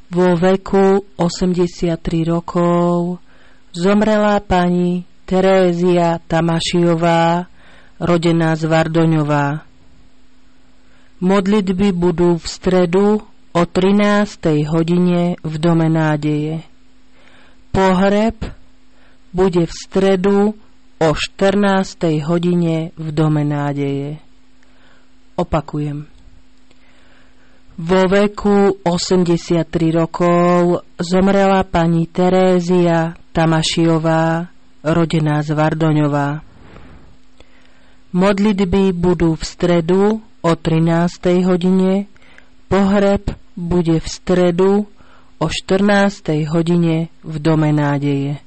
Vo veku 83 rokov zomrela pani Terézia Tamašiová, rodená z Vardoňová. Modlitby budú v stredu o 13. hodine v Dome nádeje. Pohreb bude v stredu o 14. hodine v Dome nádeje. Opakujem. Vo veku 83 rokov zomrela pani Terézia Tamašiová, rodená z Vardoňová. Modlitby budú v stredu o 13. hodine, pohreb bude v stredu o 14. hodine v Dome nádeje.